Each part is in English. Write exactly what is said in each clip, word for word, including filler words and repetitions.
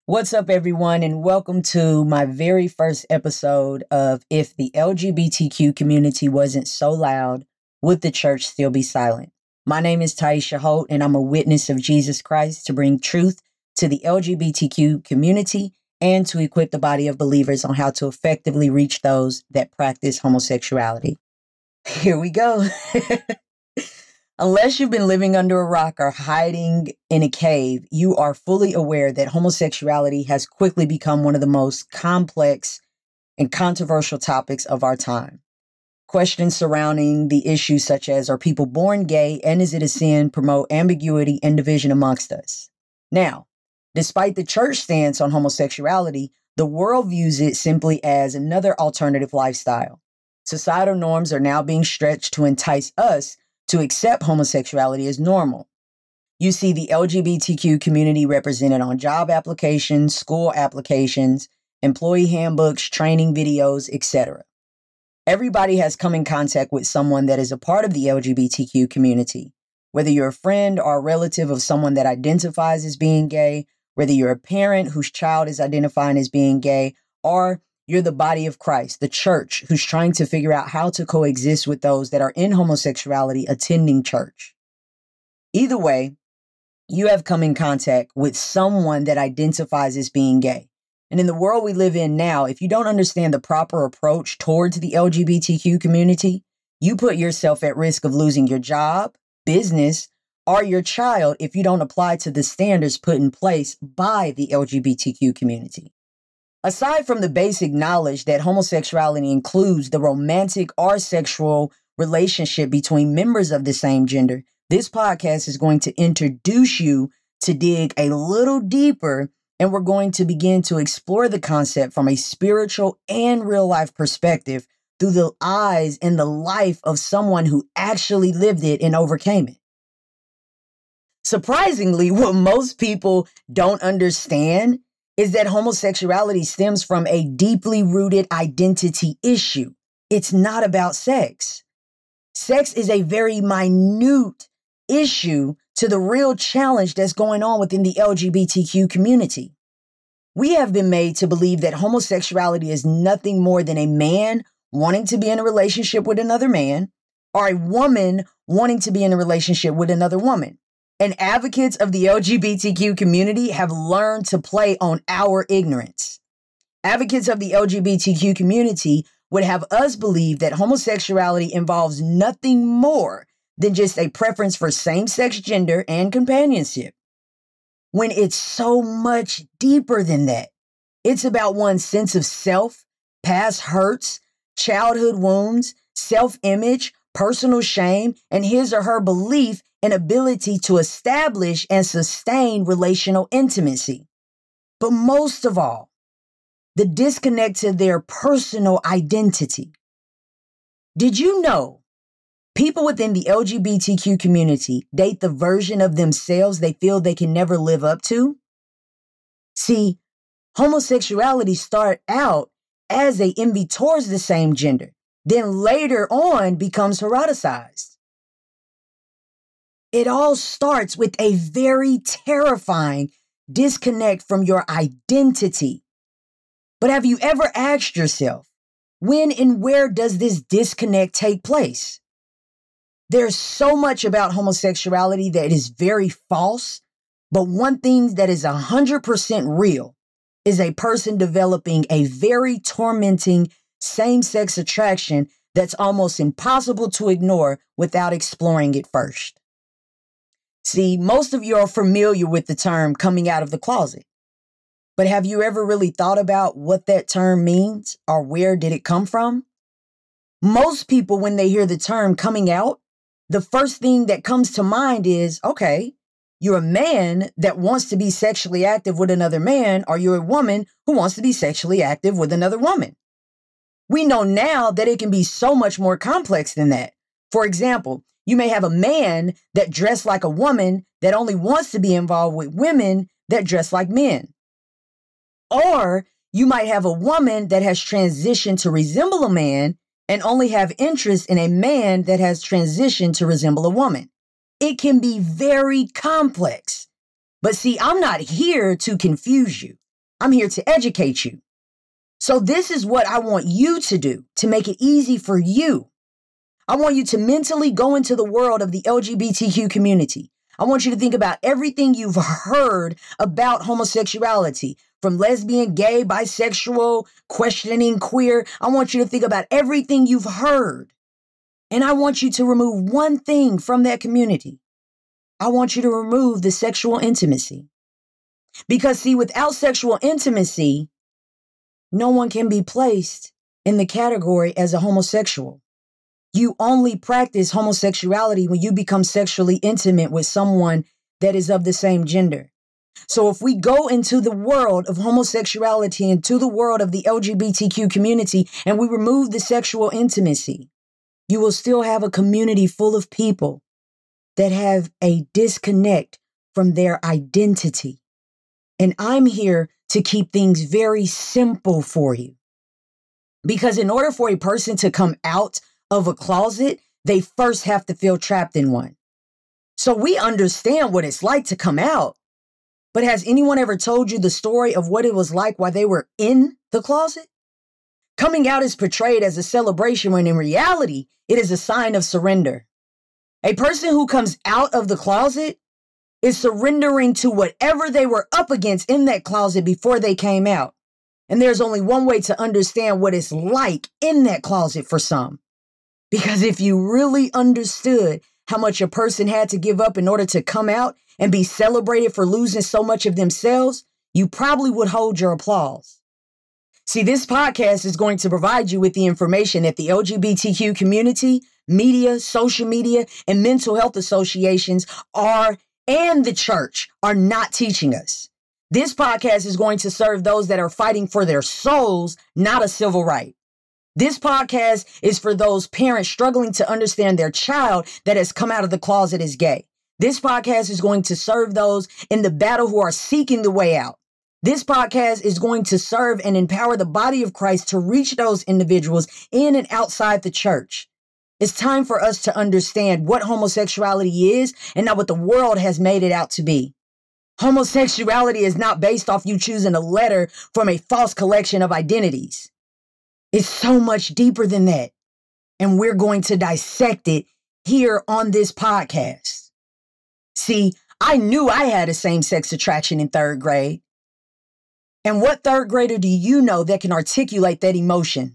What's up, everyone, and welcome to my very first episode of If the L G B T Q community wasn't so loud, would the church still be silent? My name is Taisha Holt, and I'm a witness of Jesus Christ to bring truth to the L G B T Q community and to equip the body of believers on how to effectively reach those that practice homosexuality. Here we go. Unless you've been living under a rock or hiding in a cave, you are fully aware that homosexuality has quickly become one of the most complex and controversial topics of our time. Questions surrounding the issues such as, are people born gay and is it a sin, promote ambiguity and division amongst us. Now, despite the church stance on homosexuality, the world views it simply as another alternative lifestyle. Societal norms are now being stretched to entice us to accept homosexuality as normal. You see the L G B T Q community represented on job applications, school applications, employee handbooks, training videos, et cetera. Everybody has come in contact with someone that is a part of the L G B T Q community. Whether you're a friend or a relative of someone that identifies as being gay, whether you're a parent whose child is identifying as being gay, or you're the body of Christ, the church, who's trying to figure out how to coexist with those that are in homosexuality attending church. Either way, you have come in contact with someone that identifies as being gay. And in the world we live in now, if you don't understand the proper approach towards the L G B T Q community, you put yourself at risk of losing your job, business, or your child if you don't apply to the standards put in place by the L G B T Q community. Aside from the basic knowledge that homosexuality includes the romantic or sexual relationship between members of the same gender, this podcast is going to introduce you to dig a little deeper, and we're going to begin to explore the concept from a spiritual and real-life perspective through the eyes and the life of someone who actually lived it and overcame it. Surprisingly, what most people don't understand is that homosexuality stems from a deeply rooted identity issue. It's not about sex. Sex is a very minute issue to the real challenge that's going on within the L G B T Q community. We have been made to believe that homosexuality is nothing more than a man wanting to be in a relationship with another man, or a woman wanting to be in a relationship with another woman. And advocates of the L G B T Q community have learned to play on our ignorance. Advocates of the L G B T Q community would have us believe that homosexuality involves nothing more than just a preference for same-sex gender and companionship, when it's so much deeper than that. It's about one's sense of self, past hurts, childhood wounds, self-image, personal shame, and his or her belief and ability to establish and sustain relational intimacy. But most of all, the disconnect to their personal identity. Did you know people within the L G B T Q community date the version of themselves they feel they can never live up to? See, homosexuality started out as a envy towards the same gender, then later on becomes eroticized. It all starts with a very terrifying disconnect from your identity. But have you ever asked yourself, when and where does this disconnect take place? There's so much about homosexuality that is very false, but one thing that is one hundred percent real is a person developing a very tormenting same-sex attraction that's almost impossible to ignore without exploring it first. See, most of you are familiar with the term coming out of the closet, but have you ever really thought about what that term means or where did it come from? Most people, when they hear the term coming out, the first thing that comes to mind is, okay, you're a man that wants to be sexually active with another man, or you're a woman who wants to be sexually active with another woman. We know now that it can be so much more complex than that. For example, you may have a man that dressed like a woman that only wants to be involved with women that dress like men. Or you might have a woman that has transitioned to resemble a man and only have interest in a man that has transitioned to resemble a woman. It can be very complex. But see, I'm not here to confuse you. I'm here to educate you. So this is what I want you to do to make it easy for you. I want you to mentally go into the world of the L G B T Q community. I want you to think about everything you've heard about homosexuality, from lesbian, gay, bisexual, questioning, queer. I want you to think about everything you've heard. And I want you to remove one thing from that community. I want you to remove the sexual intimacy. Because see, without sexual intimacy, no one can be placed in the category as a homosexual. You only practice homosexuality when you become sexually intimate with someone that is of the same gender. So if we go into the world of homosexuality, into the world of the L G B T Q community, and we remove the sexual intimacy, you will still have a community full of people that have a disconnect from their identity. And I'm here to keep things very simple for you. Because in order for a person to come out of a closet, they first have to feel trapped in one. So we understand what it's like to come out. But has anyone ever told you the story of what it was like while they were in the closet? Coming out is portrayed as a celebration when in reality, it is a sign of surrender. A person who comes out of the closet is surrendering to whatever they were up against in that closet before they came out. And there's only one way to understand what it's like in that closet for some. Because if you really understood how much a person had to give up in order to come out and be celebrated for losing so much of themselves, you probably would hold your applause. See, this podcast is going to provide you with the information that the L G B T Q community, media, social media, and mental health associations are, and the church are not teaching us. This podcast is going to serve those that are fighting for their souls, not a civil right. This podcast is for those parents struggling to understand their child that has come out of the closet as gay. This podcast is going to serve those in the battle who are seeking the way out. This podcast is going to serve and empower the body of Christ to reach those individuals in and outside the church. It's time for us to understand what homosexuality is and not what the world has made it out to be. Homosexuality is not based off you choosing a letter from a false collection of identities. It's so much deeper than that. And we're going to dissect it here on this podcast. See, I knew I had a same-sex attraction in third grade. And what third grader do you know that can articulate that emotion?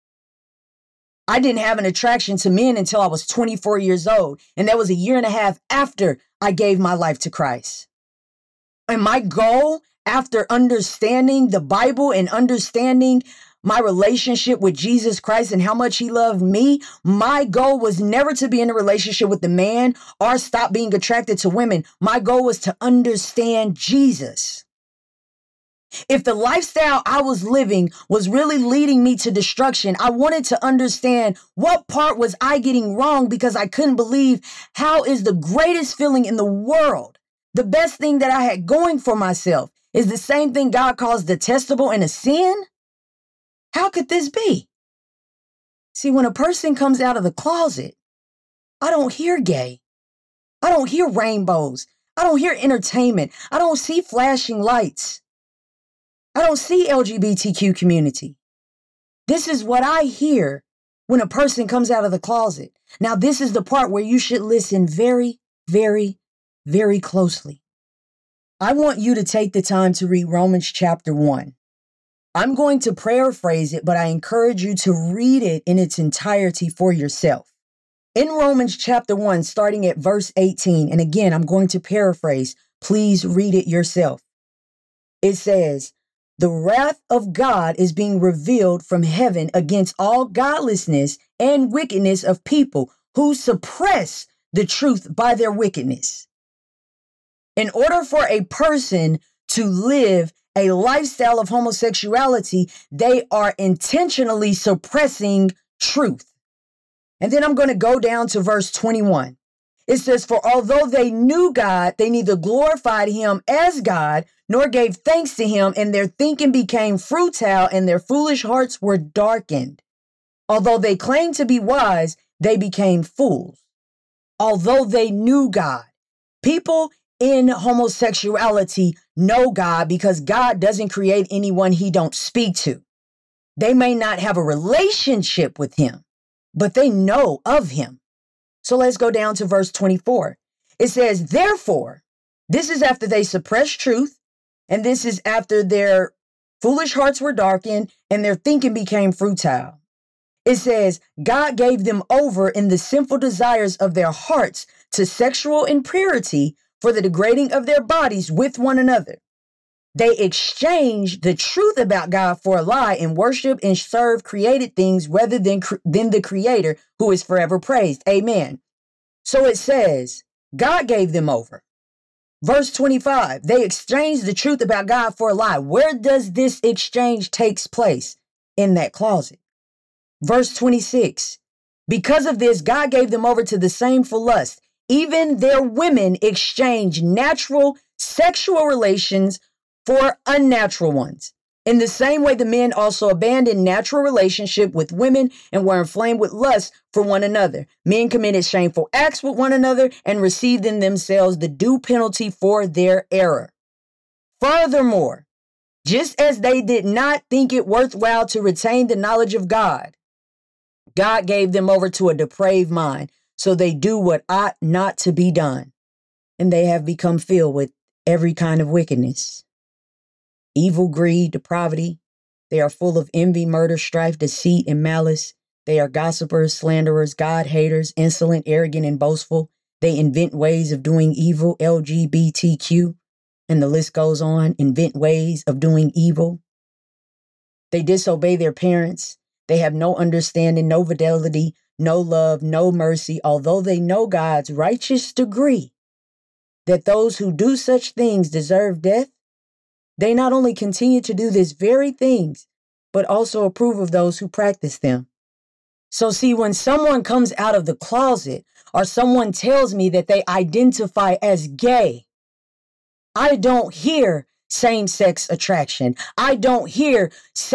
I didn't have an attraction to men until I was twenty-four years old. And that was a year and a half after I gave my life to Christ. And my goal, after understanding the Bible and understanding my relationship with Jesus Christ and how much he loved me, my goal was never to be in a relationship with the man or stop being attracted to women. My goal was to understand Jesus. If the lifestyle I was living was really leading me to destruction, I wanted to understand what part was I getting wrong, because I couldn't believe how is the greatest feeling in the world, the best thing that I had going for myself, is the same thing God calls detestable and a sin? How could this be? See, when a person comes out of the closet, I don't hear gay. I don't hear rainbows. I don't hear entertainment. I don't see flashing lights. I don't see L G B T Q community. This is what I hear when a person comes out of the closet. Now, this is the part where you should listen very, very, very closely. I want you to take the time to read Romans chapter one. I'm going to paraphrase it, but I encourage you to read it in its entirety for yourself. In Romans chapter one, starting at verse eighteen, and again, I'm going to paraphrase, please read it yourself. It says, "The wrath of God is being revealed from heaven against all godlessness and wickedness of people who suppress the truth by their wickedness." In order for a person to live a lifestyle of homosexuality, they are intentionally suppressing truth. And then I'm going to go down to verse twenty-one. It says, "For although they knew God, they neither glorified him as God, nor gave thanks to him, and their thinking became futile, and their foolish hearts were darkened. Although they claimed to be wise, they became fools." Although they knew God. People in homosexuality know God because God doesn't create anyone he don't speak to. They may not have a relationship with him, but they know of him. So let's go down to verse twenty-four. It says, therefore, this is after they suppressed truth, and this is after their foolish hearts were darkened and their thinking became futile. It says, God gave them over in the sinful desires of their hearts to sexual impurity for the degrading of their bodies with one another. They exchanged the truth about God for a lie and worship and serve created things rather than, than the Creator who is forever praised. Amen. So it says, God gave them over. Verse twenty-five, they exchanged the truth about God for a lie. Where does this exchange take place? In that closet. Verse twenty-six, because of this, God gave them over to the shameful lust. Even their women exchanged natural sexual relations for unnatural ones. In the same way, the men also abandoned natural relationship with women and were inflamed with lust for one another. Men committed shameful acts with one another and received in themselves the due penalty for their error. Furthermore, just as they did not think it worthwhile to retain the knowledge of God, God gave them over to a depraved mind, so they do what ought not to be done. And they have become filled with every kind of wickedness. Evil, greed, depravity. They are full of envy, murder, strife, deceit, and malice. They are gossipers, slanderers, God haters, insolent, arrogant, and boastful. They invent ways of doing evil, L G B T Q, and the list goes on. Invent ways of doing evil. They disobey their parents. They have no understanding, no fidelity, no love, no mercy, although they know God's righteous decree that those who do such things deserve death. They not only continue to do these very things, but also approve of those who practice them. So see, when someone comes out of the closet or someone tells me that they identify as gay, I don't hear same-sex attraction. I don't hear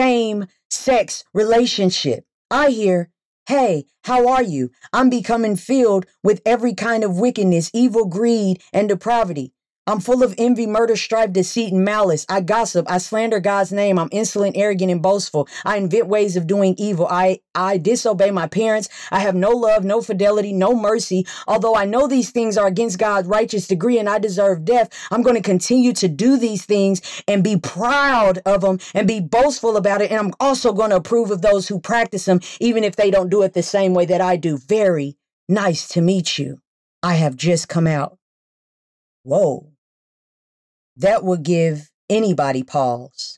same-sex relationship. I hear, hey, how are you? I'm becoming filled with every kind of wickedness, evil, greed, and depravity. I'm full of envy, murder, strife, deceit, and malice. I gossip. I slander God's name. I'm insolent, arrogant, and boastful. I invent ways of doing evil. I, I disobey my parents. I have no love, no fidelity, no mercy. Although I know these things are against God's righteous decree and I deserve death, I'm going to continue to do these things and be proud of them and be boastful about it. And I'm also going to approve of those who practice them, even if they don't do it the same way that I do. Very nice to meet you. I have just come out. Whoa. That would give anybody pause.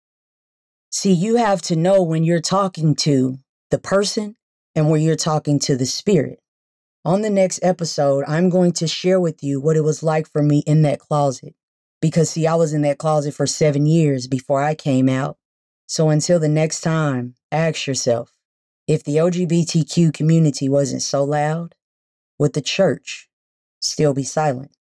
See, you have to know when you're talking to the person and when you're talking to the spirit. On the next episode, I'm going to share with you what it was like for me in that closet. Because, see, I was in that closet for seven years before I came out. So until the next time, ask yourself, if the L G B T Q community wasn't so loud, would the church still be silent?